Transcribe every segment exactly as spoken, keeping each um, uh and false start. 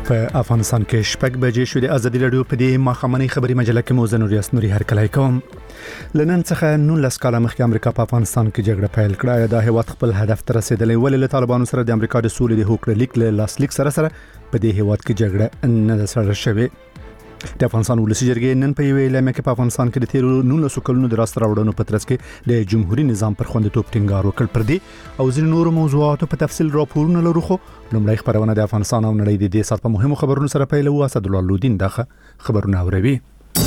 په افغانستان کې شپږ بجې شوې د ازادي رادیو په دې ماخامنۍ خبري مجله کې موزه نوري اسنوري هر کله کوم لنن څخه نولس کاله مخکې امریکا په افغانستان کې جګړه پیل کړه. دا هیواد خپل هدف ته رسیدلی ولې له طالبانو سره د امریکا د سولې د هوکړې لیک له لاسلیک سره سره په دې هیواد کې جګړه نه سره شوه. د افغانستان ولسی جرګې نن په یوه اعلامیه کې په افغانستان کې د تیرو نولس کلونو د راست راوړنو په ترڅ کې د جمهوریت نظام پر خوندیتوب ټینګار وکړ. پر دې او ځینې نورو موضوعاتو په تفصیل راپورونه لرو. خو لومړی خبرونه د افغانستان او نړۍ د دې سات په مهمو خبرونو سره پیلوو. اسد الله لودین دغه خبرونه اوروي.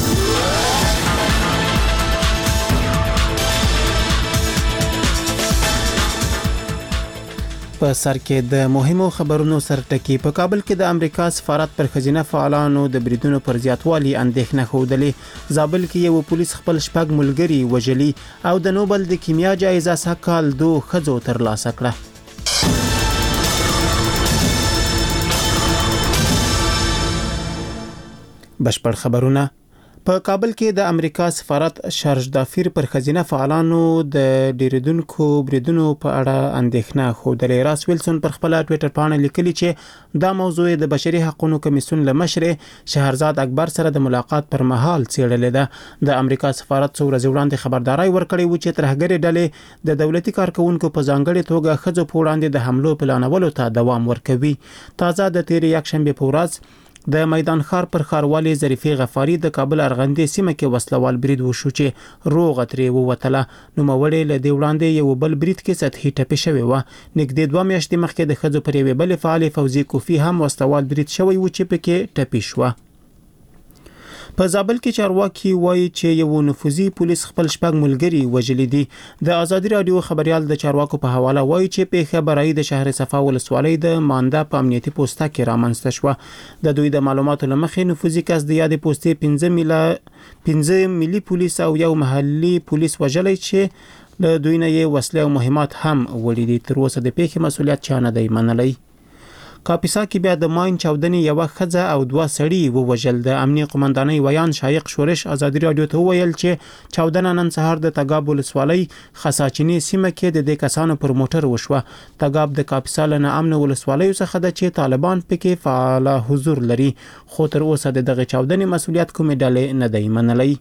په سر کې د مهمو خبرونو سرټکی. په کابل کې د امریکا سفارت پر خزینه فعالانو د بریدونو پر زیاتوالي اندېښنه خوده. زابل کې یو پولیس خپل شپږ ملګري وژلي او د نوبل د کیمیا جایزه سکهال دو خزو ترلاسه کړه. بشپړ خبرونه. په کابل کې د امریکا سفارت شارج دافیر پر خزینه فعالانو د ډیریدونکو بریدونو په اړه اندېښنه خوده. راس ویلسون پر خپل ټوئیټر باندې لیکلي چې دا موضوع د بشري حقوقو کمیسیون له مشر شهرزاد اکبر سره د ملاقات پر مهال څېړلې ده. د امریکا سفارت څو ورځې وړاندې خبرداري ورکړې و چې ترهګري ډلې د دولتي کارکونکو په ځانګړي توګه خځو په وړاندې د حملو پلانولو ته دوام ورکوي. تازه د تیر یک شنبه په ورځ د میدان ښار پر ښاروالي ظریفې غفاری د کابل ارغندې سیمه کې وسلوال برید وشو چې روغ ترې ووتله. نو موړې له دې وړاندې یو بل برید کې سطحي ټپي شوی و. نږدې دوه میاشتې مخکې د خځو پر یوې بلې فعالې فوزي کوفی هم وسلوال برید شوی و چې پکې ټپي شو. په زابل کې چارواکي وایي چې یو نفوذي پولیس خپل شپږ ملګري وژلي دي. د ازادي رادیو خبريال د چارواکو په حواله وایي چې پیښه برای د شهر صفا ولسوالۍ د مانده په امنیتي پوسټه کې رامنځته شوه. د دوی د معلوماتو لمخې نفوذي کس د یادې پوسټې پنځه میله پنځه ملي پولیس او یو محلي پولیس وژلي چې له دوی نه یې وسلې او مهمات هم وړي دي. تر اوسه د پیښې مسؤلیت چا نه دی منلی. کاپیسا کې بیا د ماین چاودنې یو خځه او دوه سړي ووژل. د امنیه قومندانۍ ویان شایق شورش ازادي رادیو ته ویل چې چاودنه نن سهار د تګاب ولسوالۍ خساچینی سیمه کې د دې کسانو پر موټر وشوه. تګاب د کاپیسا له امن ولسوالۍ څخه د چې طالبان پکې فعال حضور لري. خو تر اوسه دغه چاودنې مسؤلیت کومې ډلې نه دی منلی.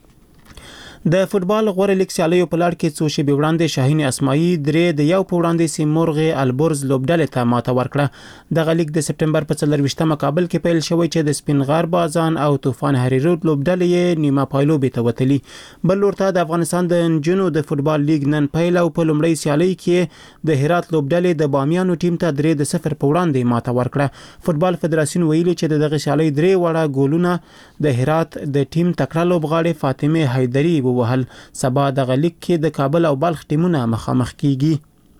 د فوتبال غوړه لیګ سیالیو په لړ کې څو شېبې وړاندې شاهین اسماعیل درې د یو په وړاندې سیمورغ البرز لوبډلې ته ماته ورکړه. دغه لیګ د سپټمبر په څلرويشتمه کابل کې پیل شوی چې د سپین غر بازان او طوفان هریرود لوبډلې نیمه پایلوبې ته وتلي. بل ورته د افغانستان د انجونو د فوتبال لیګ نن پیل او په لومړی سیالي کې د هرات لوبډلې د بامیانو ټیم ته درې د صفر په وړاندې ماته ورکړه. فوتبال فدراسیون ویلي چې دغه سیالي درې وړه ګولونه د هرات د ټیم تکړه لوبغاړي فاطمه حیدری وهل. سبا د غلیک کې د کابل او بلخ ټیمونه مخامخ کیږي.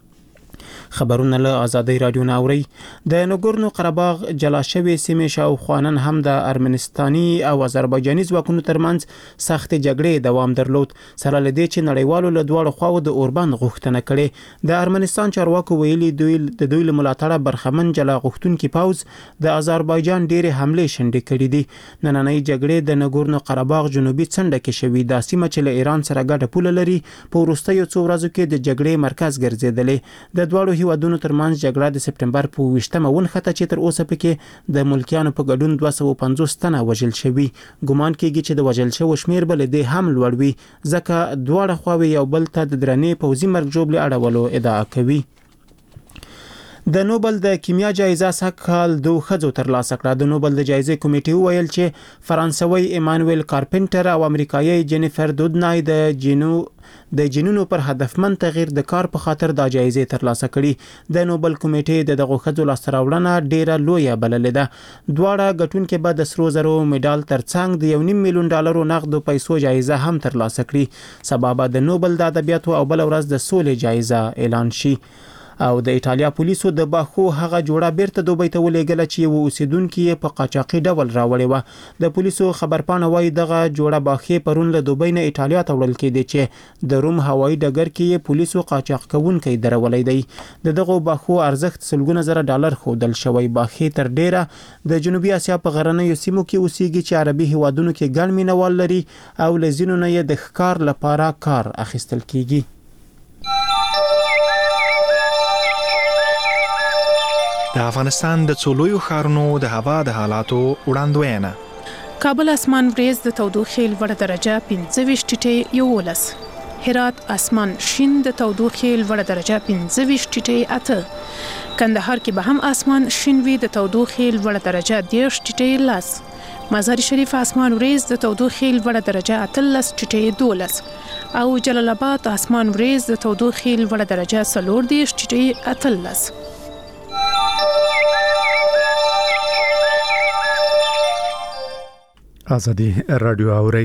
خبرونه له آزادۍ رادیو ناوري. د نګورنو قرهباغ جلا شوی سیمه شاوخوانن هم د ارمنستاني او آذربایجاني ځواکونو ترمنځ سخت جګړې دوام درلود. سره لدې چې نړیوالو له دواړو خواو د اوربند غوښتنه کړې. د ارمنستان چارواکو ویلي دوی د دوی له ملاتړه برخمن جلا غوښتونکي پوز د آذربایجان ډېرې حملې شنډې کړې دي. نننۍ جګړې د نګورنو قرهباغ جنوبي څنډه کې شوې. د سیمه چې له ایران سره ګډه پوله لري په وروستیو څو ورځو کې د جګړې مرکز ګرځېدلې. د دواړو هیوادونو ترمنځ جګړه د سپټمبر په ویشتمه ونښته چې تر اوسه پکې د ملکیانو په ګډون دوه سوه پنځوس تنه وژل شوي. ګمان کېږي چې د وژل شوو شمیر به له دې هم لوړ وي ځکه دواړه خواوې یو بل ته د درنې پوځي مرګ ژوبلې اړولو ادعا کوي. د نوبل د کیمیا جایزه سکهال دو خزو ترلاسه کړه. د نوبل د جایزې کمیټې ویل چې فرانسوي ایمانویل کارپنټر او امریکایي جینیفر دودنای د جینو د جنونو پر هدفمند تغییر د کار په خاطر د جایزې ترلاسه کړي. د نوبل کمیټې د دغه خزو لاسته راوړنه ډیره لویه بللې ده. دواړه ګټونکي به د سرو زرو میډال ترڅنګ د یو نیم میلیون ډالرو نقد پیسو جایزه هم ترلاسه کړي. سبا به د نوبل د ادبیاتو او بل ورځ د سولې جایزه اعلان شي. او د ایټالیا پولیسو د باخو هغه جوړه بیرته دوبۍ ته ولېږله چې یو اوسیدونکي په قاچاقي ډول راوړې و. د پولیسو خبرپاڼه وایي دغه جوړه باخې پرون له دوبۍ نه ایټالیا ته وړل کېدې چې د روم هوایي ډګر کې پولیسو قاچاق کوونکی درولې دی. د دغه باخو ارزښت سلګونه زره ډالر ښودل شوی. باخې تر ډیره د جنوبي اسیا په غرنیو سیمو کې اوسېږي چې عربي هیوادونو کې ګڼ مینوال لري او له ځینو نه یې د ښکار لپاره کار اخیستل کیږي. د افغانستان د څو لویو ښارونو د هوا د حالاتو وړاندوینه. کابل اسمان وریځ د تودوخې لوړه درجه پنځه ویشت ټیټې یولس. هرات اسمان شین د تودوخې لوړه درجه پنځه ویشت ټیټې اته. کندهار کې به هم اسمان شین وي د تودوخې لوړه درجه دېرش ټیټې لس. مزار شریف اسمان وریځ د تودوخې لوړه درجه اتلس ټیټې دولس. او جلال آباد اسمان وریځ د تودوخې لوړه درجه څلور دېرش ټیټې اتلس. ازادي رادیو اوري.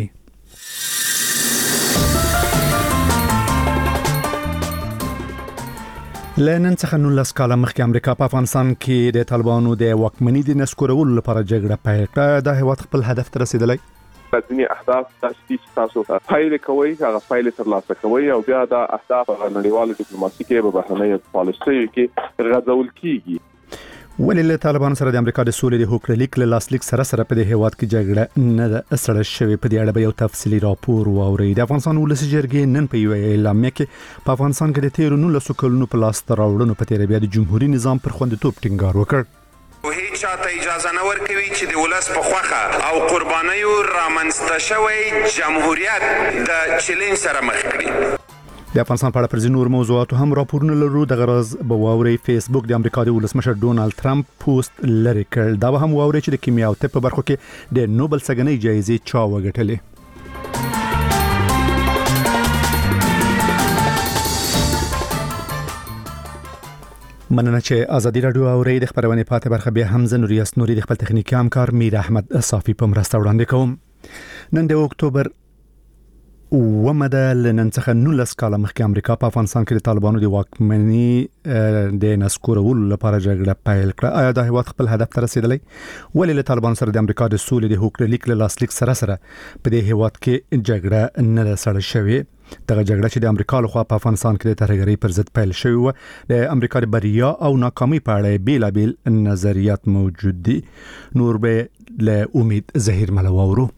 لنن څخه نولس کاله مخکې امریکا په افغانستان کې د طالبانو د واکمنۍ د نسکورولو لپاره جګړه پیل کړه. دا هیواد خپل هدف ته رسیدلی. ځینې اهداف چې تاسو پایله کوي هغه پایله ترلاسه کوي او بیا د اهداف په نړیواله ډیپلوماسي کې به بهرنۍ پالیسي کې غځول کیږي. ولې له طالبانو سره د امریکا د سولې د هوکړې لیک له لاسلیک سره سره په دې هیواد کې جګړه نه ده سره شوې؟ په دې اړه به یو تفصیلي راپور واوري. د افغانستان ولسي جرګې نن په یو اعلامیه کې په افغانستان کې د تیرو نولسو کلونو په لاس راوړنو په تیر بیا د جمهوریت نظام پر خوندیتوب ټینګار وکړ. هیڅ چاته اجازه نه ورکوي چې د ولس په خوخه او قربانیو رامنځته شوی جمهوریت د چیلنج سره مخ کړي. د افغانستان په اړه پر ځینو نور موضوعاتو هم راپورونه لرو. د غرض به واوري فیسبوک د امریکا د ولسمشر ډونالد ټرمپ پوسټ لري کړ. دا به هم واوري چې د کیمیا او طب په برخو کې د نوبل سګنۍ جایزې چا وګټلې. مننه چې ازادي رادیو اوري. د خبرونه پاتې برخه به هم زنوریاس نوري د خپل تخنیکی همکار میر احمد صافی په مرسته وړاندې کوم. نن د اکتوبر ومده لنن څخه نولس کاله مخکې امریکا په افغانستان کې د طالبانو د واکمنۍ د نسکورولو لپاره جګړه پیل کړه. آیا دا هیواد خپل هدف ته رسیدلی؟ ولې له طالبانو سره د امریکا د سولې د هوکړې لیک له لاسلیک سره سره په دې هیواد کې جګړه نه ده سره شوې؟ دغه جګړه چې د امریکا لخوا په افغانستان کې د ترهګرۍ پر ضد پیل شوې و، د امریکا د بریا او ناکامۍ په اړه بیلابیل نظریات موجود دي. نور به له امید زهیر ملواورو.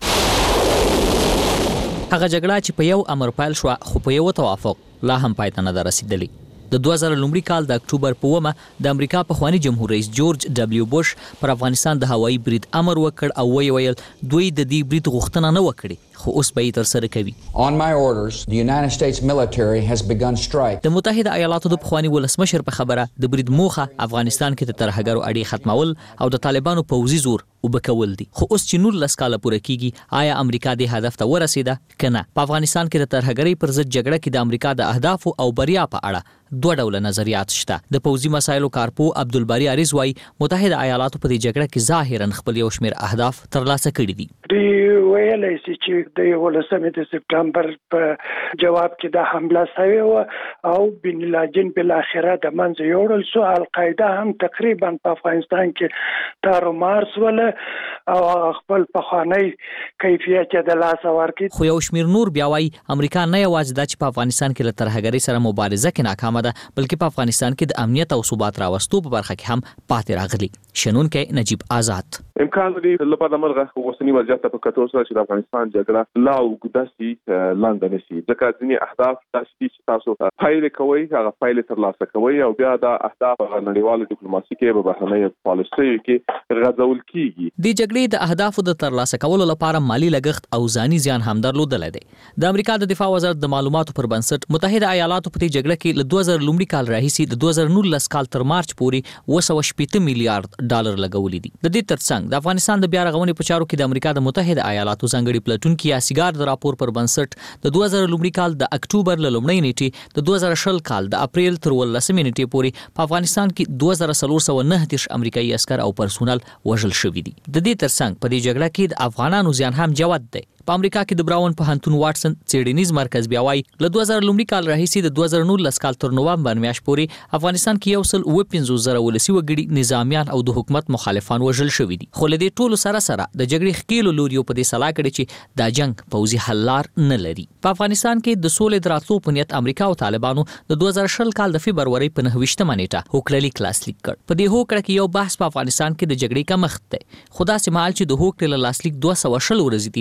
هغه جګړه چې په یو امر پیل شو خو په یو توافق لا هم پای ته نه رسیدلی. د دوه زره لومړي کال د اکتوبر په اومه د امریکا پخوانی جمهور رئیس جورج ډبلیو بوش پر افغانستان د هوایي برید امر وکړ او وی ویل دوی د دې برید غوښتنه نه وکړي خو اوس به یې تر سره کوي. On my orders, the United States military has begun strike. د متحده ایالاتو د پخوانی ولسمشر په خبره د برید موخه افغانستان کې د ترهګرو اړې ختمول او د طالبانو پوځي زور وبکول دي. خو اوس چې نولس کاله پوره کیږي آیا امریکا د هدف ته ورسیده کنه؟ په افغانستان کې د ترهګرۍ پر ضد جګړه کې د امریکا د اهداف او بریا په اړه دوه ډول نظریات شته. د پوځي مسایلو کارپو عبدالباری عریض وايي متحده ایالاتو په دې جګړه کې ظاهرا خپل یو شمېر اهداف ترلاسه کړي دي. دی ویلای شي چې د ولسمې د سپټمبر په جواب کې د حمله شوې و او بن لادن بل اخره د منځ یوړل شو. القاعده هم تقریبا په افغانستان کې تار مارس ول او خپل پخوانی کیفیت د لاس ورکړي. خو یو شمېر نور بیا وايي امریکا نه یوازې د چې په افغانستان کې له ترهګرۍ سره مبارزه کې ناکامه ده بلکې په افغانستان کې د امنیت او ثبات راوستو په برخه کې هم پاتې راغلي. شنونکو نجیب آزاد امکان لري لپاره مرغه اوسنی وضعیت په کتو سره چې د افغانستان جګړه لا وګداسي لاندې نشي. ځکه ځینې اهداف چې تاسو پایله کوي هغه پایله ترلاسه کوي او بیا د اهداف په نړیواله ډیپلوماسي کې به بهرنۍ پالیسي کې غځول کیږي. د جګړې د اهدافو د ترلاسه کولو لپاره مالی لګښت او ځاني زیان هم درلودل دي. د امریکا د دفاع وزارت د معلوماتو پر بنسټ متحده ایالاتو په دې جګړه کې له دوه زره لومړي کال راهیسې د دوه زره نولس کال تر مارچ پورې اوه سوه شپېته میلیارډ ډالر لګولي دي. د دې ترڅنګ د افغانستان د بیا رغونې په چارو کې د امریکا د متحده ایالاتو ځانګړي پلټونکي یا سیګار د راپور پر بنسټ د دوه زره لومړي کال د اکتوبر له لومړۍ نیټې د دوه زره شل کال د اپریل تر ولسمې نیټې پورې په افغانستان کې دوه زره څلور سوه نهه دېرش امریکایي عسکر او پرسونل وژل شوي دي. د دې ترڅنګ په دې جګړه کې د افغانانو زیان هم جوت دی. په امریکا کې د براون پوهنتون واټسن څېړنیز مرکز بیا وايي له دوه زره لومړي کال راهیسې د دوه زره نولس کال تر نوامبر میاشتې پورې افغانستان کې یو سل اوه پنځوس زره ولسي وګړي نظامیان او د حکومت مخالفان وژل شوي دي. خو له دې ټولو سره سره د جګړې ښکېلو لوریو په دې سلا کړې چې دا جنګ پوځي حل لار نه لري. په افغانستان کې د سولې د راتلو په نیت امریکا او طالبانو د دوه زره شل کال د فبرورۍ په نهه ویشتمه نیټه هوکړه لیک لاسلیک کړ. په دې هوکړه کې یو بحث په افغانستان کې د جګړې کمښت دی. خو داسې مهال چې د هوکړې له لاسلیک دوه سوه شل ورځې تېرېږي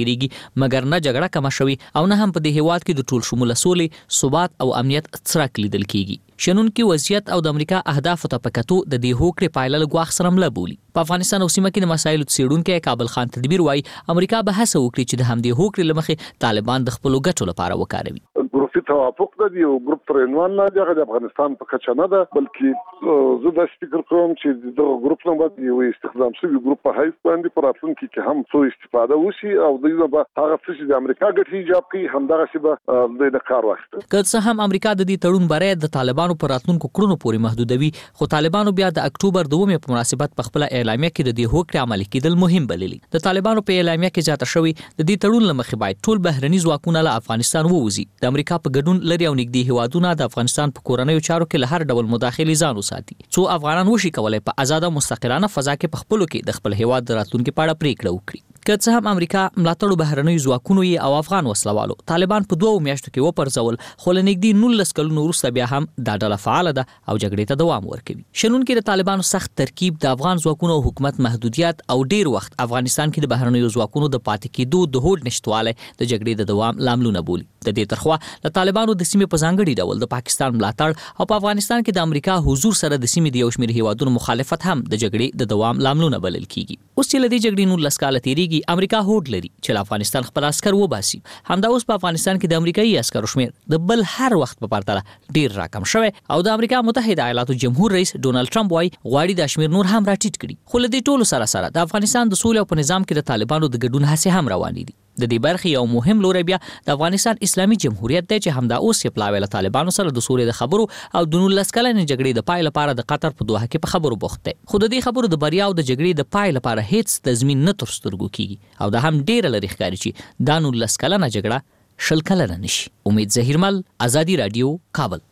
مګر نه جګړه کم شوي او نه هم په دې هیواد کې د ټول شموله سولې ثبات او امنیت څرک لیدل کیږي. شنونکي وضعیت او د امریکا اهداف ته پکاتو د دې هوکړې پایله لګواخ سره مله بولی. په افغانستان او سیمه کې د مسایلو څېړونکي کابل خان تدبیر وایي امریکا به هڅه وکړي چې د همدې هوکړې له مخې طالبان د خپلو ګټو لپاره وکاروي. ګروپي توافق د یو ګروپ تر عنوان لاندې هغه د افغانستان په کچه نه ده، بلکې زه دا فکر کوم چې د ګروپ نه باید یو استخدام شوی ګروپ په حیث باندې پر راتلونکي کې هم څو استفاده وشي او دوی به هغه څه چې د امریکا ګټې ایجاب کوي همدغه څه به د کار واخلي. که څه هم امریکا د دې تړون بری د طالبانو پر راتلونکو کړنو پورې محدودوي، خو طالبانو بیا د اکتوبر دومې په مناسبت په خپل اعلامیه کې د دې هوکړې عملي کېدل مهم بللي. د طالبانو په اعلامیه کې ځاته شوی د دې تړون لمخې باید ټول بهرني ځواکونه له افغانستان ووځي. د امریکا په ګډون لري او نږدې هیوادونه د افغانستان په کورنیو چارو کې له هر ډول مداخلې ځان وساتي، څو افغانان وشي کولای په آزاده مستقلانه فضا کې په خپلو کې د خپل هیواد د راتلونکي په اړه پریکړه وکړي. که څه هم امریکا ملاتړو بهرنیو ځواکونو یې او افغان وسلوالو طالبان په دوه میاشتو کې وپرځول، خو له نږدې نولس کلونو وروسته بیا هم دا ډله فعاله ده او جګړې ته دوام ورکوي. شنونکي د طالبانو سخت ترکیب، د افغان ځواکونو او حکومت محدودیت او ډیر وخت افغانستان کې د بهرنیو ځواکونو د پاتې کېدو د هوډ نشټوالی د جګړې د دوام لاملونه بولي. د دې ترخوا له طالبانو د سیمې په ځانګړي ډول د پاکستان ملاتړ او په افغانستان کې د امریکا حضور سره د سیمې د یو شمېر هیوادونو مخالفت هم د جګړې د دوام لاملونه بلل کیږي. اوس چې له دې جګړې نولس کاله تېرېږي، امریکا هوډ لري چې له افغانستان خپل عسکر وباسي. همدا اوس په افغانستان کې د امریکایي عسکرو شمېر د بل هر وخت په پرتله ډیر راکم شوی او د امریکا متحده ایالاتو جمهور رئیس ډونالد ټرمپ وايي غواړي دا شمېر نور هم راټیټ کړي. خو له دې ټولو سره سره د افغانستان د سولې او په نظام کې د طالبانو د ګډون هڅې هم روانې دي. د دې برخې یو مهم لوری بیا د افغانستان اسلامي جمهوریت دی چې همدا اوس یې پلاوی له طالبانو سره د سولې د خبرو او د نولس کلنې جګړې د پای لپاره د قطر په دوحه کې په خبرو بوخت دی. خو د دې خبرو د بریا او د جګړې د پای لپاره هیڅ تضمین نه تر سترګو کیږي او دا هم ډیره لري ښکاري چې دا نولس کلنه جګړه شل کلنه نشي. امید ظهیرمل، آزادي رادیو، کابل.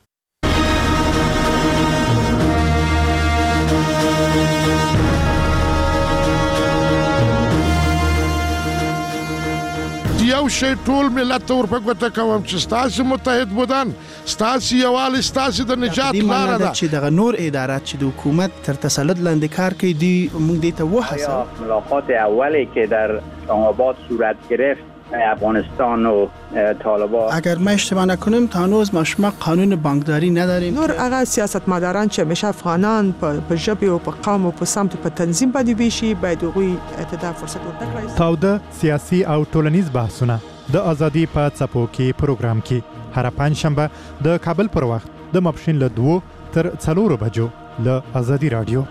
یو شی ټول ملت ته ورپګوته کوم چې ستاسو متحد بودن، ستاسو یووالی، ستاسو د نجات لاره ده. چې دغه نور ادارات چې د حکومت تر تسلط لاندې کار کوي دی موږ دې ته وهڅوو. ملاقات اولی که در اسلام‌آباد صورت گرفت افغانستان و طالبان، اگر ما اشتباه نکنیم تا هنوز ما شما قانون بانکداری نداریم. نور هغه سیاستمداران چې همیشه افغانان په ژبه او په قوم او په سمت په تنظیم باندې ویشي باید هغوی ته فرصت ورکړي. تاوده سیاسي او ټولنیز بحثونه د ازادي په څپو کې پروګرام کې هر پنځشنبه د کابل پر وخت د ماپښین له دوه تر څلورو بجو له ازادي رادیو.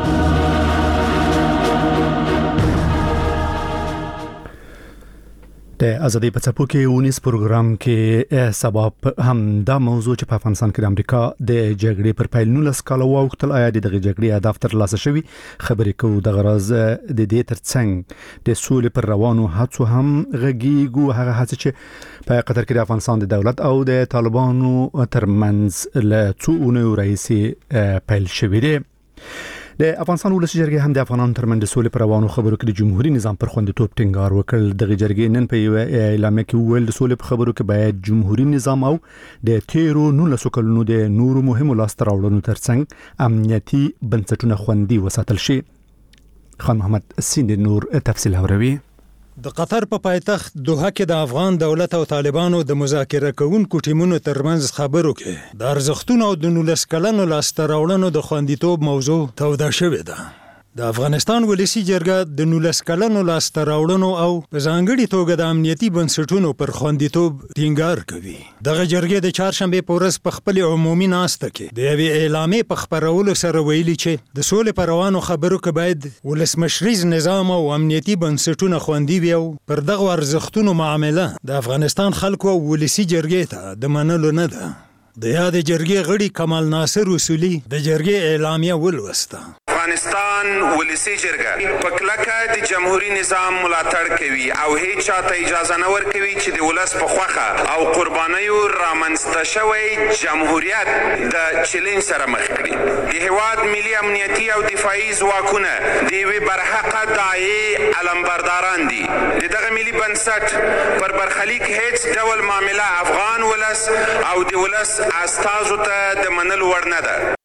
د ازادي په څپو کې ونیس پروګرام کې سبب هم دا موضوع چې په افغانستان کې د امریکا د جګړې پر پیل نولس کاله واوښتل، آیا د دغه جګړې هدف ترلاسه شوی؟ خبرې کوو د غرض د دې ترڅنګ د سولې پر روانو هڅو هم غږیږو، هغه هڅې چې په قطر کې د افغانستان د دولت او د طالبانو ترمنځ له څو اونیو راهیسې پیل شوی دی. د افغانستان ولسی جرګې هم د افغانانو ترمنځ د سولې پر روانو خبرو کې د جمهوریت نظام پر خوندیتوب ټینګار وکړ. دغه جرګې نن په یو اعلامیه کې وویل د سولې په خبرو کې باید جمهوریت نظام او د تیرو نولس کلونو د نورو مهمو لاسته راوړنو ترڅنګ امنیتي بنسټونه خوندي وساتل شي. خان محمد سیند نور تفصیل اوروي. د قطر په پایتخت دوحه کې د افغان دولت او طالبانو د مذاکره کوونکو ټیمونو ترمنځ خبرو کې د ارزښتونو او د نولس کلنو لاسته راوړنو د خوندیتوب موضوع توده شوې ده. د افغانستان ولسی جرګه د نولس کلنو لاسته راوړنو او په ځانګړي توګه د امنیتي بنسټونو پر خوندیتوب ټینګار کوي. دغه جرګې د چهارشنبه په ورځ په خپل عمومي ناسته کې د یوې اعلامیې په خپرولو سره ویلي چې د سولې پر روانو خبرو کې باید ولسمشریز نظام او امنیتي بنسټونه خوندي وي او پر دغه ارزښتونو معامله د افغانستان خلکو ولسی جرګې ته د منلو نه ده. د یاد جرګې غړي کمال ناصر اصولي د جرګې اعلامیه ولوسته. افغانستان ولسی جرګه په کلکه د جمهوریت نظام ملاتړ کوي او هیڅ چاته اجازه نه ورکوي چې د ولس په خوخه او قربانیو رامنځته شوی جمهوریت د چیلنج سره مخ کړي. د هیواد ملي امنیتي او دفاعي ځواکونه د یوې برحقه داعیې علمبرداران دي. د دغه ملي بنسټ پر برخلیک هیڅ ډول معامله افغان ولس او د ولس استازو ته د منلو وړ نه ده.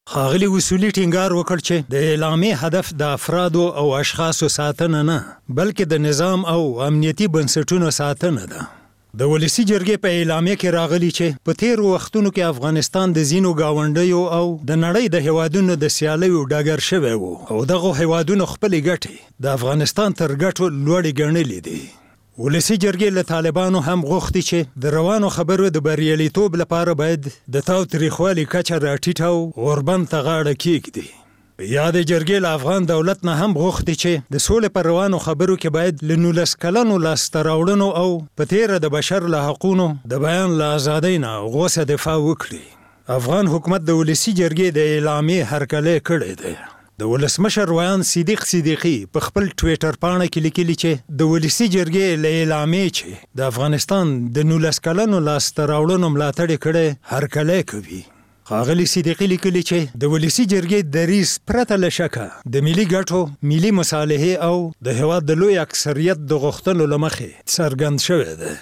ښاغلي اصولي ټینګار وکړ چې د اعلامیې هدف د افرادو او اشخاصو ساتنه نه بلکې د نظام او امنیتي بنسټونو ساتنه ده. د ولسی جرګې په اعلامیه کې راغلی چې په تیر وختونو کې افغانستان د زینو گاونډیو او د نړۍ د هیوادونو د سیالیو ډګر شوی وو او دغه هیوادونو خپل ګټې د افغانستان تر ګټو لوړې ګڼلې دي. ولسی جرګې له طالبانو هم غوښتي چې د روانو خبرو د بریالیتوب لپاره باید د تاوتریخوالي کچه راټیټه او اوربند ته غاړه کېږدي. یا د جرګې له افغان دولت نه هم غوښتي چې د سولې پر روانو خبرو کې باید له نولس کلنو لاسته راوړنو او په تیره د بشر له حقونو د بیان له ازادۍ نه غوڅه دفاع وکړي. افغان حکومت د ولسی جرګې د اعلامیې هرکلی کړی دی. د ولسمشر ویان صدیق صدیقي په خپل ټویټر پاڼه کې لیکلي چې د ولسی جرګې له اعلامیې چې د افغانستان د نولس کلنو لاسته راوړنو ملاتړ کړی هرکلی کوي. ښاغلي صدیقي لیکلي چې د ولسی جرګې دریځ پرته له شکه د ملي ګټو، ملي مصالحې او د هېواد د لوی اکثریت د غوښتنو له مخې څرګند شوی دی.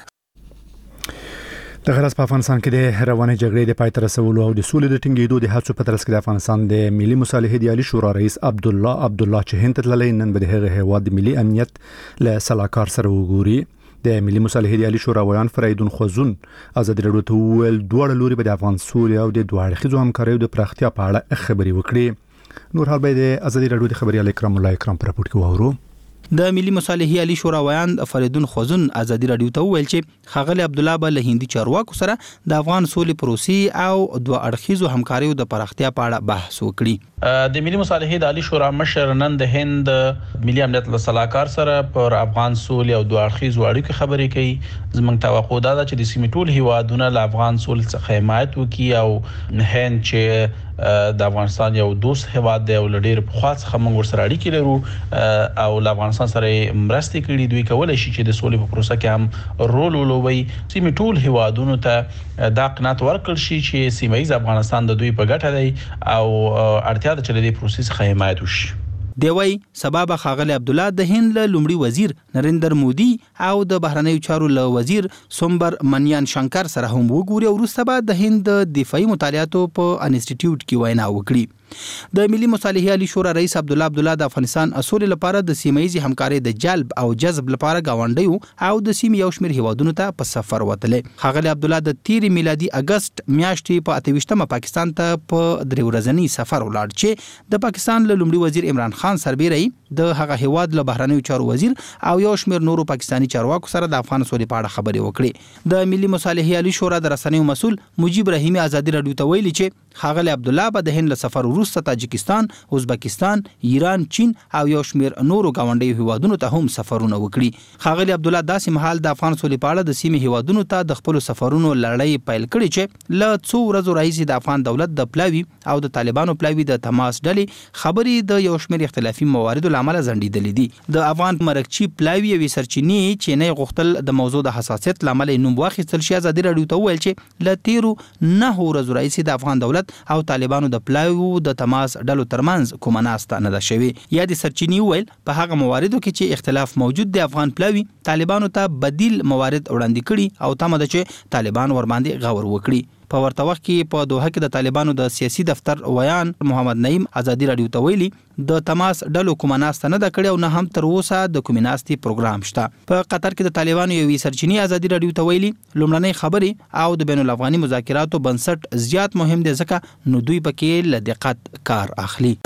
د غرض په افغانستان کې د روانې جګړې د پای ته رسولو او د سولې د ټینګېدو د هڅو په ترڅ کې د افغانستان د ملي مصالحې د عالی شورا رئیس عبدالله عبدالله چې هند ته تللی، نن به د هغه هېواد د ملي امنیت له سلاکار سره وګوري. د ملي مصالحې د عالی شورا ویان فریدون خوزون ازادي راډیو ته وویل دواړه لوري به د افغان سولې او د دوه اړخیزو همکاریو د پراختیا په اړه خبرې وکړي. نور حال به د ازادي راډیو د خبريال اکرام الله اکرام پر راپورټ کې واورو. د ملي مصالحې عالی شورا ویان فریدون خوزون ازادي راډیو ته وویل چې ښاغلي عبدالله به له هندي چارواکو سره د افغان سولې پروسې او دوه اړخیزو همکاریو د پراختیا په اړه بحث وکړي. د ملي مصالحې د عالی شورا مشر نن د هند ملي امنیت له سلاکار سره پر افغان سولې او دوه اړخیزو اړیکو خبرې کوي. زموږ توقع ده چې د سیمې ټول هیوادونه له افغان سولې څخه حمایت وکړي او هند چې د افغانستان یو دوست هیواد دی او لډیر په خاص خمن ور سره اړیکې لرو او له افغانستان سره مرستې کړي، دوی کولای شي چې د سولې په پروسه کې هم رول ولوي. سیمې ټول هیوادونو ته دا قناعت ورکړل شي چې سیمه افغانستان د دوی په ګټه دی او اړتیا ده چې د دې پروسې څخه حمایت وشي. دی وای سبب ښاغلي عبدالله د هند له لومړي وزیر نریندر مودي او د بهرنیو چارو له وزیر سومبر منیان شنکر سره هم وګوري او وروسته بعد د هند دفاعي مطالعاتو په انسټیټیوټ کې وینا وکړي. د ملي مصالحې عالی شورا رئیس عبدالله عبدالله د افغانستان اصول لپاره د سیمایي همکارۍ د جلب او جذب لپاره گاونډیو او د سیمې یو شمېر هیوادونو ته په سفر وتلی. ښاغلي عبدالله د تیر میلادي اگست میاشتې په اته ویشتمه پاکستان ته په درې ورځنی سفر ولاړ چې د پاکستان له لومړي وزیر عمران خان سربیري د هغه هیواد له بهرنیو چارو وزیر او یو شمېر نورو پاکستانی چارواکو سره د افغان سولې په اړه خبرې وکړي. د ملي مصالحې عالی شورا د رسنیو مسؤل مجيب رحیمي ازادي راډیو ته ویلي چې ښاغلي عبدالله به د هند له سفر وروسته تاجکستان، ازبکستان، ایران، چین او یو شمېر نورو گاونډیو هیوادونو ته هم سفرونه وکړي. ښاغلي عبدالله داسې مهال د افغان سولې په اړه د سیمې هیوادونو ته د خپل سفرونو لړۍ پیل کړي چې له څو ورځو راهیسې د افغان دولت د پلاوي او د طالبانو پلاوي د تماس ډلې خبرې د یو شمېر اختلافي مواردو لامل ځنډېدلې دي. د افغان مرکچی پلاوي یوې سرچینې چې نه غوښتل د موضوع د حساسیت لامل نوم واخیستل شي ازادي راډیو ته وویل چې له تیرو نه ورځو راهیسې د افغان دولت او طالبانو د پلاوی د تماس ډلو ترمنځ کومه ناسته نه ده شوې. یا د سرچینې ویل په هغه مواردو کې چې اختلاف موجود دی افغان پلاوی طالبانو ته بدیل موارد وړاندې کړي او تمه ده چې طالبان ور باندې غور وکړي. په ورته وخت کې په دوحه کې د طالبانو د سیاسي دفتر ویان محمد نعیم ازادي راډیو ته ویلي د تماس ډلو کومه ناسته نه ده کړې او نه هم تر اوسه د کومې ناستې پروګرام شته. په قطر کې د طالبانو یوې سرچینې ازادي راډیو ته ویلي لومړنۍ خبرې او د بین الافغاني مذاکراتو بنسټ زیات مهم دي ځکه نو دوی پکې له دقت کار اخلي.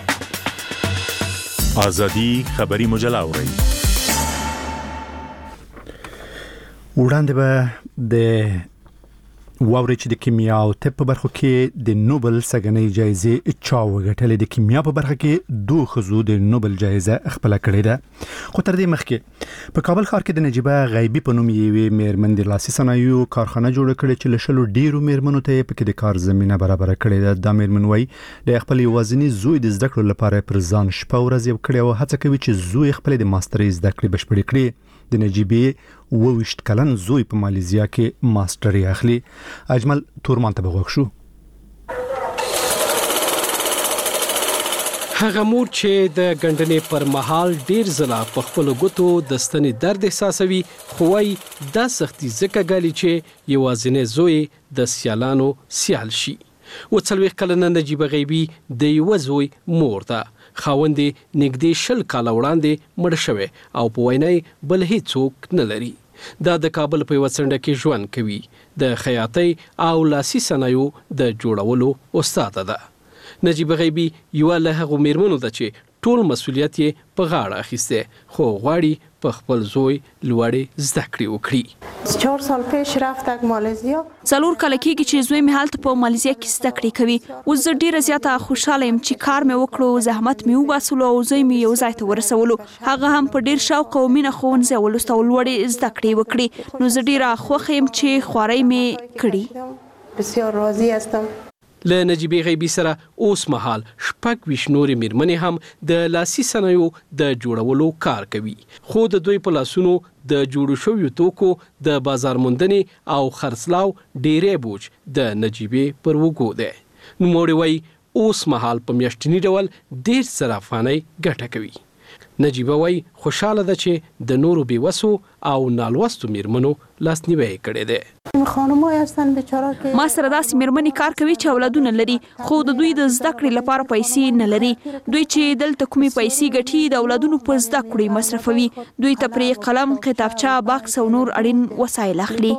ازادي خبري مجله اوري. وړاندې به د واوري چې د کیمیا او طب په برخو کې د نوبل سګنۍ جایزې چا وګټلې. د کیمیا په برخه کې دوه خزو د نوبل جایزه خپل کړې ده. خو تر دې مخکې په کابل ښار کې د نجيبه غیبی په نوم یوې میرمن د لاسي صنایعو کارخانه جوړه کړې چې له شلو ډیرو میرمنو ته پکې د کار زمينه برابر کړې ده. د میرمن وای د خپل یوازینی زوی د زده کړو لپاره پر ځان شپه ورځ یو کړې او هڅه کوي چې زوی خپل د ماسترۍ زده کړې بشپړې کړي. د نجيبه وویشت کلن زوی په مالیزیا کې ماستري اخلي. اجمل تورمان ته بغوښ شو. هغه مور چې د ګندنې پر مهال ډیر زلا په خپل ګوتو د ستنې درد احساسوي خو وايي دا سختي ځکه ګالي چې یوازینی زوی د سیالانو سیال شي. و څلوېښت کلنه نجیبه غیبي د یوه زوی مور ده. خاوند یې نږدې شل کاله وړاندې مړ شوی او په وینا یې بل هیڅوک نه لري. دا د کابل په یوه څنډه کې ژوند کوي. د خیاطۍ او لاسي صنایعو د جوړولو استاده ده. نجیبه غیبي یوه له هغو میرمنو ده چې ټول مسؤلیت یې په غاړه اخیسته، خو غواړي په خپل زوی لوړې زده کړې وکړي. چهار سال پیش رفتک مالزیا. څلور کاله کېږي چې زوی مې هلته په مالزیا کې زده کړې کوي. اوس زه ډېره زیاته خوشحاله یم چې کار مې وکړو، زحمت مې وباسلو او زوی مې یو ځای ته ورسولو. هغه هم په ډېر شوق او مینه ښوونځی ولوست او لوړې زده کړې وکړي. نو زه ډېره خوښه یم چې خوارۍ مې کړي. بسیار راضي هستم. له نجیبې غیبي سره اوس مهال شپږ ویشت نورې میرمنې هم د لاسي صنایعو د جوړولو کار کوي، خو د دوی په لاسونو د جوړو شویو توکو د بازار موندنې او خرڅلاو ډېری بوج د نجیبې پر اوږو دی. نوموړې وایي اوس مهال په میاشتني ډول ډېر زره افغانۍ ګټه کوي. نجیبه وایي خوشحاله ده چې د نورو بېوسو او نالوستو میرمنو لاسنیوی کړی دی. ما سره داسې میرمنې کار کوي چې اولادونه لري، خو د دوی د زده کړې لپاره پیسې نه لري. دوی چې دلته کومې پیسې ګټي د اولادونو په زده کړې مصرفوي. دوی ته پرې قلم، کتابچه، بکس او نور اړین وسایل اخلي.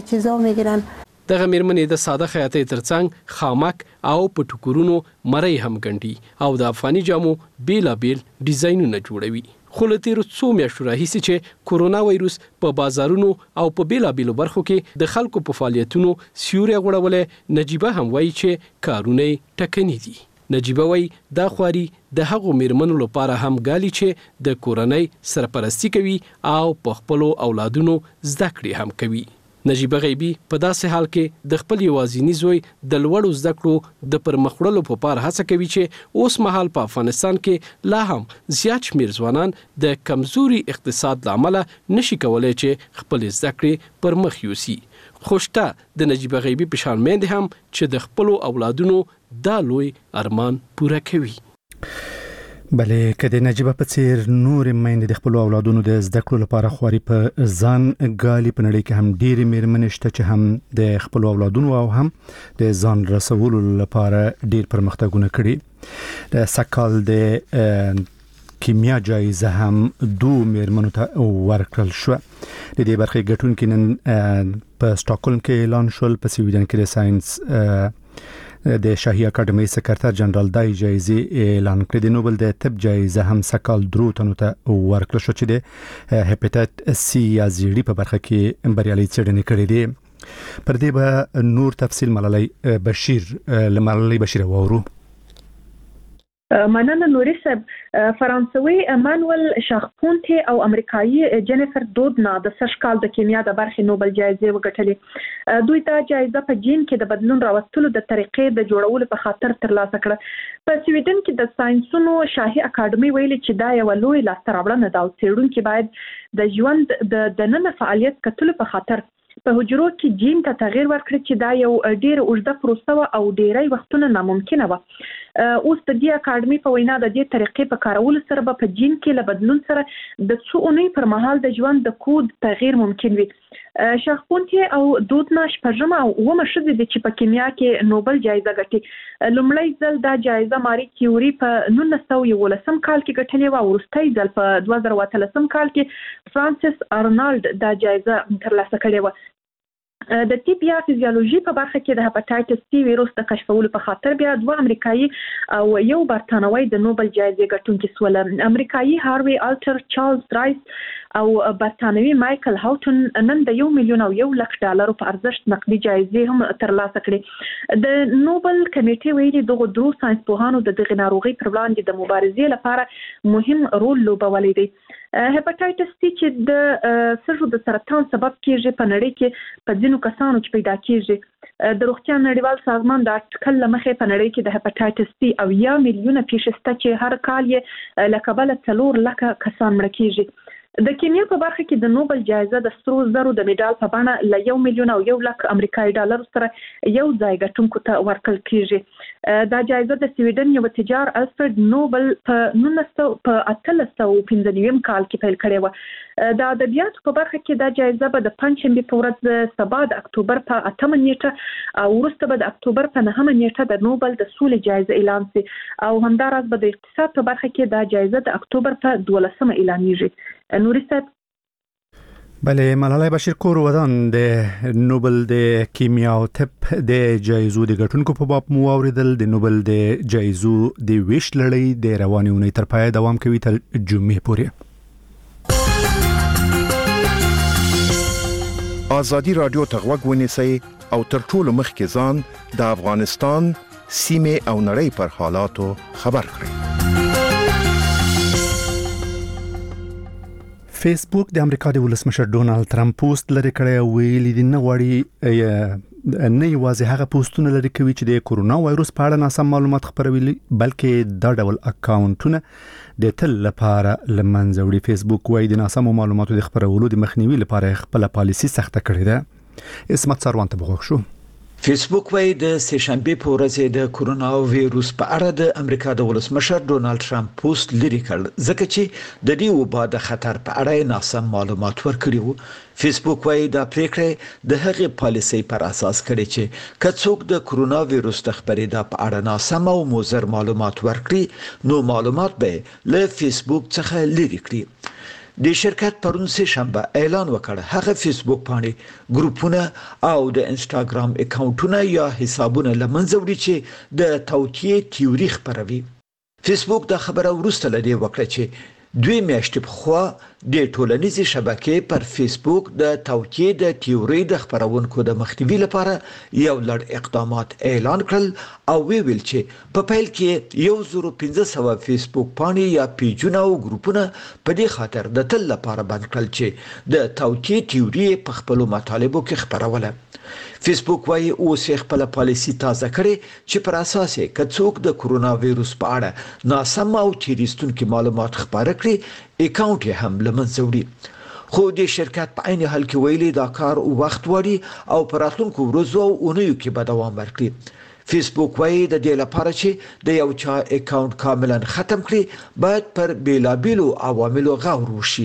دغه میرمنې د ساده خیاطۍ ترڅنګ خامک او په ټوکرونو مرۍ هم ګنډي او د افغاني جامو بیلابیل ډیزاینونه جوړوي. خو له تیرو څو میاشتو راهیسې چې کورونا وایروس په بازارونو او په بیلابیلو برخو کې د خلکو په فعالیتونو سیوری غوړولی، نجیبه هم وایي چې کارونه یې ټکني دي. نجیبه وایي دا خواري د هغو میرمنو لپاره هم ګالي چې د کورنۍ سرپرستی کوي او په خپلو اولادونو زده کړې هم کوي. نجیبه غیبي په داسې حال کې د خپل یوازیني زوی د لوړو زده کړو د پرمخ وړلو په پار هڅه کوي چې اوس مهال په افغانستان کې لا هم زیات شمیر ځوانان د کمزوري اقتصاد له امله نشي کولی چې خپل زده کړې پر مخ یوسي. خو شته د نجیبه غیبي په شان میندې هم چې د خپلو اولادونو دا لوی ارمان پوره کوي. بلې که د نجیبه په څیر نورې میندې د خپلو اولادونو د زده کړو لپاره خواري په ځان ګالي، په نړۍ کې هم ډېرې میرمنې شته چې هم د خپلو اولادونو او هم د ځان رسولو لپاره ډېر پرمختګونه کړي. د سږ کال د کیمیا جایزه هم دو میرمنو ته ورکړل شوه. د دې برخې ګټونکي نن په سټاکهولم کې اعلان شول. په سویډن کې د ساينس د شاهي اکاډمي سکرټر جنرال دای جایزه اعلان کړې. د نوبل د طب جایزه هم سکال درو تنو ته ورکړل شو چې د هپاتایت سی یا زیړي په برخه کې بریالي څېړنې کړې دي. پر دې به نور تفصیل ملالۍ بشیر لملالۍ بشیر وورو. مننه نوري صاحب. فرانسوي مانویل شاخپونتي او امریکایي جينيفر دودنا د سشکال د کیمیا د برخې نوبل جایزه وګټلې. دوی ته جایزه په جین کې د بدلون راوستلو د طریقې د جوړولو په خاطر ترلاسه کړه. په سویډن کې د ساينسونو شاهي اکاډمي ویلي چې دا یو لوی لاسته راوړنه ده او څېړونکي باید د ژوند د دننه فعالیت کتلو په خاطر په حجرو کې جین ته تغیر ورکړي چې دا یو ډېر اوږده پروسه و او ډېری وختونه ناممکنه و. اوس د دې اکاډمي په وینا د دې طریقې په کارولو سره به په جین کې له بدلون سره د څو اونۍ پر مهال د ژوند د کود تغیر ممکن وي. شاخپونتي او دودنا شپږمه او اوومه ښځې دي چې په کیمیا کې نوبل جایزه ګټي. لومړی ځل دا جایزه ماري کیوري په نولس سوه یولسم کال کې ګټلې وه او وروستی ځل په دوه زره اتلسم کال کې فرانسیس ارنالډ دا جایزه ترلاسه کړې وه. د طب یا فزیولوژي په برخه کې د هپاتایتس سی ویروس د کشفولو په خاطر بیا دوه امریکایي او یو برتانوي د نوبل جایزې ګټونکي سول. امریکایي هاروي الټر، چارلز رایس او برتانوي مایکل هاوټن نن د یو میلیون او یو لک ډالرو په ارزښت نقدي جایزې هم ترلاسه کړې. د نوبل کمیټې ویلي دغه درو ساينس پوهانو د دغه ناروغي پر وړاندې د مبارزې لپاره مهم رول لوبولی دی. هپاتایتس سی چې د سږو د سرطان سبب کیږي په نړۍ کې په ځینو کسانو کې پیدا کیږي. د روغتیا نړیوال سازمان د اټکل لمخې په نړۍ کې د هپاتایتس سی او یا میلیونه پیښې شته چې هر کال یې له کبله څلور لکه کسان مړه کیږي. د کیمیا په برخه کې د نوبل جایزه د سرو زرو د میډال په بڼه له یو میلیون او یو لک امریکایي ډالر سره یو ځای ګټونکو ته ورکړل کیږي. دا جایزه د سویډن یو تجار الفرد نوبل په نولس سوه په اتلس سوه پنځه نوي کال کې پیل کړې وه. د ادبیاتو په برخه کې دا جایزه به د پنځشنبه په ورځ سبا د اکتوبر په اتمه نیټه او وروسته به د اکتوبر په نهمه نیټه د نوبل د سولې جایزه اعلان شي او همداراز به د اقتصاد په برخه کې دا جایزه د اکتوبر په دولسمه اعلانېږي. نوري صاحب. بله، ملالۍ بشیر کور ودان د نوبل د کیمیا او طب د جایزو د ګټونکو په باب مو اوریدل. د نوبل د جایزو د ویش لړۍ د روانې اونۍ تر پای دوام کوي تر جمعې پورې. ازادي رادیو ته غوږ ونیسئ او تر ټولو مخکې ځان د افغانستان سیمې او نړۍ پر حالاتو خبر کړئ. فیسبوک د امریکا د ولسمشر ډونالد ټرمپ پوسټ لري کړی او ویلي دی نه غواړي نه یوازې هغه پوسټونه لري کوي چې د کورونا وایروس په اړه ناسم معلومات خپروي بلکې دا ډول اکاونټونه د تل لپاره لمنځه وړي. فیسبوک وايي د ناسم معلوماتو د خپرولو د مخنیوي لپاره خپل پالیسي سخته کړې ده. اسمت سروان ته بغوښ شو. فیسبوک وايي د سهشنبه په ورځ د کورونا وایروس په اړه د امریکا د ولسمشر ډونالد ټرمپ پوسټ لري کړ ځکه چې د دې وبا د خطر په اړه ناسم معلومات ورکړي وو. فیسبوک وايي دا پریکړه د هغې پالیسي پر اساس کړي چې کڅوک د کورونا وایروس د خبرېدا په اړه ناسم او مضر معلومات ورکړي نو معلومات به له فیسبوک څخه لري کړي. د شرکت پرون سه شنبه اعلان وکړ هغه فیسبوک باندې ګروپونه او د انستګرام اکاونټونه یا حسابونه لمنځه وړي چې د توطئې تیوري خپروي. فیسبوک دا خبره ورسته لدی وکړه چې دوی میاشتې په خوا د ټولنیزې شبکې پر فیسبوک د توطئې د تیوري د خپرونکو د مخنیوي لپاره یو لړ اقدامات اعلان کړل او ویل چې په پیل کې یو زره پنځه سوه فیسبوک پاڼې یا پیجونه او ګروپونه په دې خاطر د تل لپاره بند کړل چې د توطئې تیوري په خپل مطالبو کې خپروله. فیسبوک وايي اوس خپل پالیسي تازه کړي چې پر اساس یې کڅوک د کورونا وایروس په اړه ناسم او تیریستونکو معلومات خپاره کړي اکاونټ یې هم لمنځه وړي. خو د شرکت په عین حال کې ویلي دا کار وخت وړي او پر راتلونکو ورځو او اونیو کې به دوام وکړي. فیسبوک وايي د دې لپاره چې د یو چا اکاونټ کاملا ختم کړي باید پر بیلابیلو عواملو غور وشي.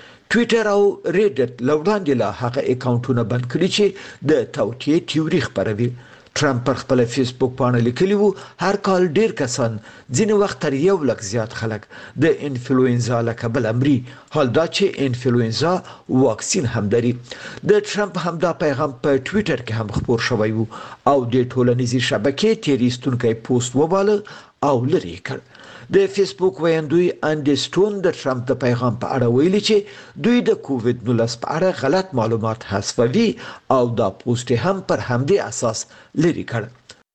ټویټر او ریډټ لوړاندې لا هغه اکاونټونه بند کړي چې د توطئې تیوري خپروي. ټرمپ پر خپل فیسبوک باندې لیکلی وو هر کال ډیر کسان ځینې وخت تر یو لک زیات خلک د انفلوئنزا له کبله مري حال دا چې انفلوئنزا واکسین هم لري. د ټرمپ همدا پیغام په ټویټر کې هم خپور شوی وو او د ټولنیزې شبکې تیریستونکو پوسټ وباله او لري کړ. د فیسبوک ویاندوی انډي سټون د ټرمپ د پیغام په اړه ویلي چې دوی د کووډ نولس په اړه غلط معلومات حذفوي او دا پوسټ هم پر همدې اساس لري کړ.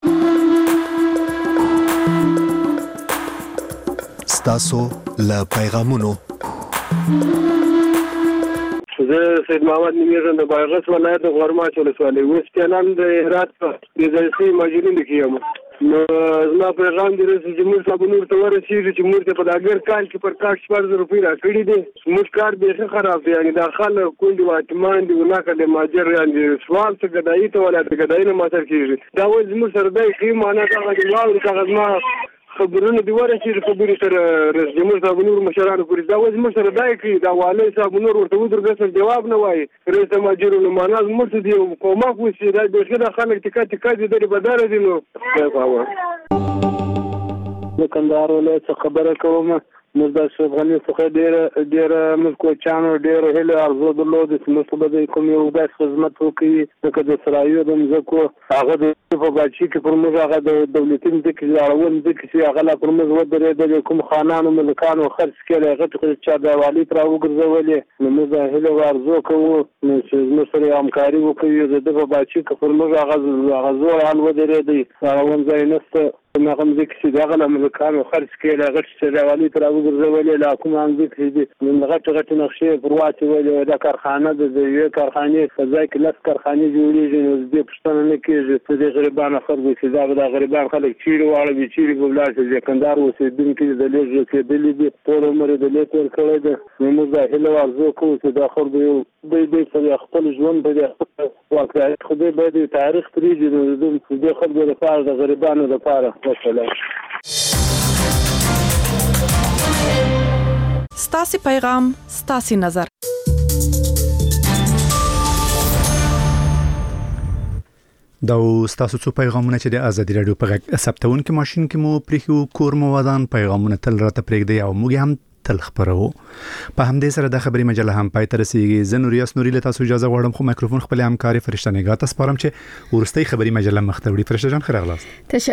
ستاسو له پیغامونو زه سید محمد نیمه د بایغس ولایت د غورماچ ولسوالۍ اوس پلان د هرات د ځای ماجرین کې یم. نو زما پیغام دی چې موږ صاحب نور ته ورسېږي چې موږ ته په داګر کال کې پر کاټ شپږ زره روپۍ راکړي دي. موږ کار به خراب دی یعنی دا خلک کونډي واټمان دی ونه کړي ماجر یعنی سوال څه غدای ته ولا ته غدای نه ماتر کیږي دا ول موږ سره دای کی معنا دا غوړي واو کاغذ ما خبرونه دی ورسېږي خبرې سره رسمي صاحب نور مشرانو پوری دا ول موږ سره دای کی دا والي صاحب نور ورته ودرګسل جواب نه وایي رئیس ماجر نو معنا موږ دی کومه کوشي دا د خدای خلک ټکا ټکا دي د بدار دي نو د کندهار ولایت خبره کوم. موږ د افغاني څخه ډیر ډیر موږ کوچانو ډیر هله ارزو درلود چې موږ به د کوم یو داس خدمت وکړي لکه د سرایو د مزکو هغه د په باچی کې پر موږ هغه د دولتي مځکې لاړول مځکې چې هغه لا پر موږ ودرېدل کوم خانانو ملکانو خرڅ کړي هغه ته چا د والی تر وګرځولې نو موږ هله ارزو کوو چې موږ سره همکاري وکړو د په باچی کې پر موږ هغه هغه زور حال ودرېدل هغه ونځای نسته نغم ذکر چې دا غل امریکانو خرڅ کړي هغه چې د والی تر وګرځولې لا کوم هم ذکر دي من غټ غټ نقشې پر واچي ولې دا کارخانه د یو کارخانه فضای کې لاس کارخانه جوړېږي نو دې پښتنه نه کېږي چې د غریبانو خلکو چې دا د غریبان خلک چیرې واړه دي چیرې ګولار چې کندهار اوسېدونکي د لږ کې دلی دي ټول عمر د لیک ور کړی دی نو موږ دا هله ارزو کوو چې دا خلک یو دوی دوی په خپل ژوند په خپل واقعیت خو دوی باید تاریخ پرېږدي د خلکو لپاره د غریبانو لپاره وسلام. ستاسو پیغام ستاسو نظر دا تاسو څو پیغامونه چې د ازادي رادیو په غږ ثبتون کې ماشين کې مو پریخو کور مو ودان پیغامونه تل راته پرېږدي او موږ هم تل خبرو په همدې سره د خبري مجله هم پای ته رسیدي زنوریاس نوري له تاسو اجازه غواړم خو میکروفون خپل همکاري فرشته نگاه تاسو پرم چې ورستۍ خبري مجله مختوړي فرشته جان خیر اغلاست